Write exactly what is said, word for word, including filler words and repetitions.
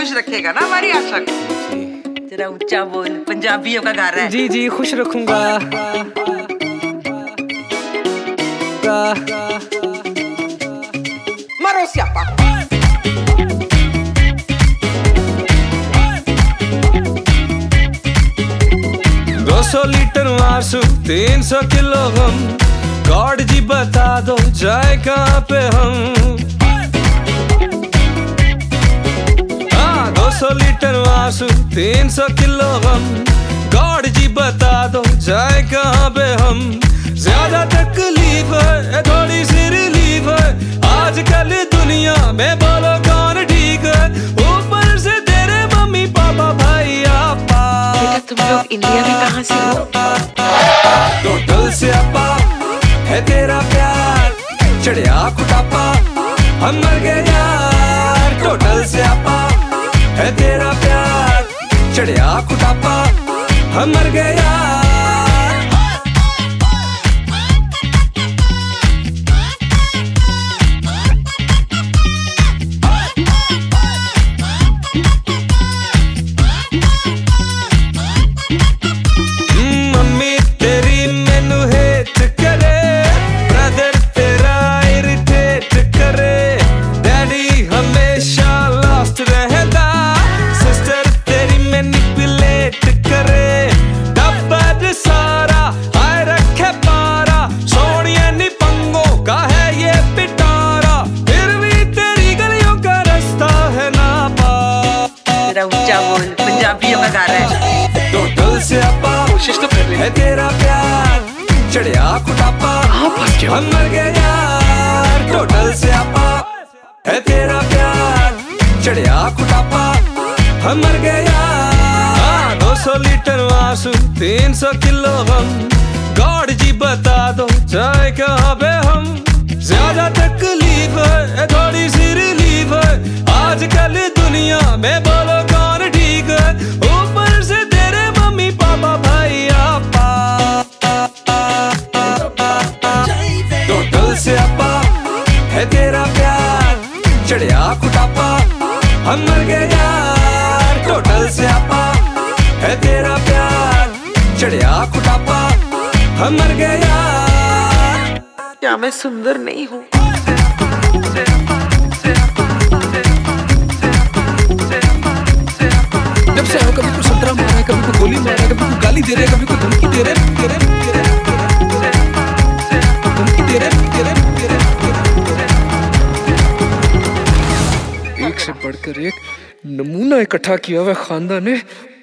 खुश रखेगा ना हमारी आशा को। जरा ऊंचा बोल, पंजाबियों का घर है। जी जी खुश रखूंगा। मरो स्यापा। दो सौ लीटर आंसू, तीन सौ किलो गम, गॉड जी बता दो जाए कहाँ पे हम। हाँ, दो सौ लीटर आंसू, तीन सौ किलो गम, गॉड जी बता दो जाए कहाँ पे हम। ज्यादा तकलीफ है थोड़ी सी रिलीफ है, आजकल दुनिया में बोलो कौन ठीक है। ऊपर से तेरे मम्मी पापा भाई आपा। बेटा तुम लोग इंडिया में कहाँ से हो? टोटल से आपा है तेरा प्यार, चढ़िया कुटापा हम मर गए यार। टोटल से आपा है तेरा प्यार, चढ़िया कुटापा हम मर गए यार। ऊंचा बोल, पंजाबियों का घर है। टोटल से आपा कोशिश तो कर ले। है तेरा प्यार, चढ़िया कुटापा हम मर गए यार। टोटल से आपा है तेरा प्यार, चढ़िया कुटापा हम मर गए यार। दो सौ लीटर आंसू, तीन सौ किलो गम, गॉड जी बता दो जाए कहाँ पे हम। ज्यादा तकलीफ है थोड़ी सी रिलीफ है, आजकल दुनिया में बोलो कौन ठीक है। ऊपर से तेरे मम्मी पापा भाई आपा। टोटल से आपा है तेरा प्यार, चढ़िया कुटापा हम मर गए यार। टोटल से आपा है तेरा प्यार, चढ़िया कुटापा हम मर गए यार। क्या मैं सुंदर नहीं हूँ? जब से आओ कभी को संतरा मारा है, कभी को गोली मारा है, कभी को गाली दे रहे, कभी को धमकी दे रहे, दे रहे, दे रहे, धमकी दे रहे, दे रहे, दे रहे। एक से बढ़कर एक नमूना इकट्ठा किया हुआ खानदान ने।